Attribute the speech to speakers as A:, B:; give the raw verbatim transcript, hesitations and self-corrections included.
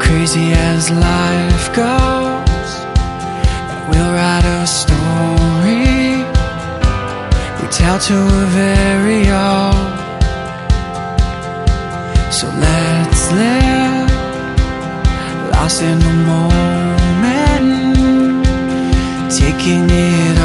A: crazy as life goes, we'll write a story we tell to a very own. So let's live, lost in the moment, taking it